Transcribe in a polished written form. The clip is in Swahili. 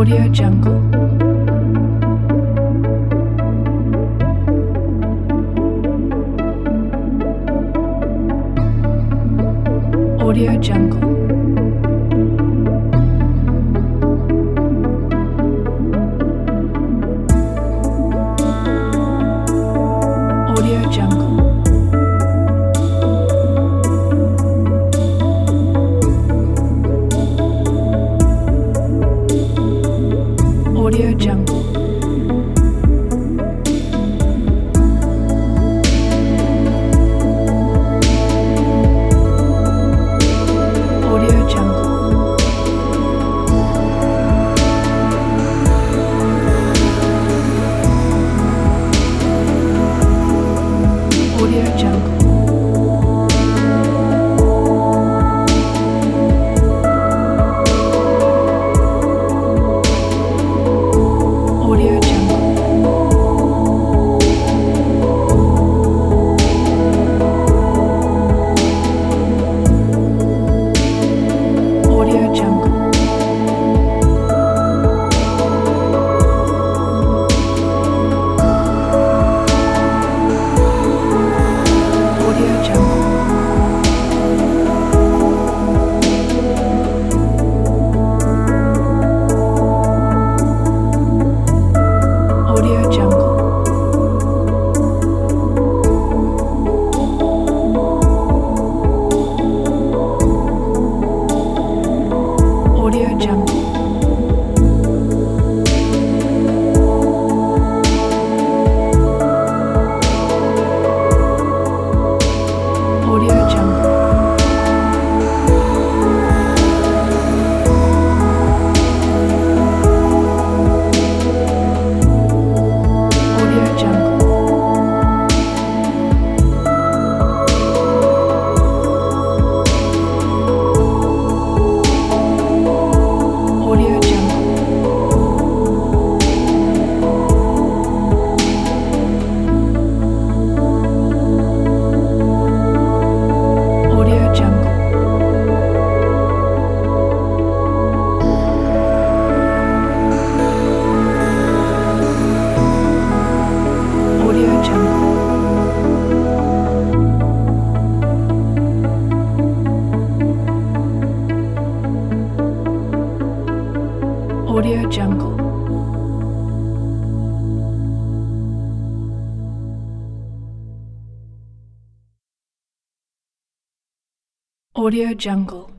Audio Jungle. Audio Jungle. Audio Jungle. Audio Jungle. Audio Jungle. Audio Jungle. Audio Jungle. Audio Jungle. Audio Jungle. Audio Jungle. Audio Jungle. Audio Jungle. Audio Jungle. Audio Jungle. Audio Jungle. Audio Jungle. Audio Jungle. Audio Jungle.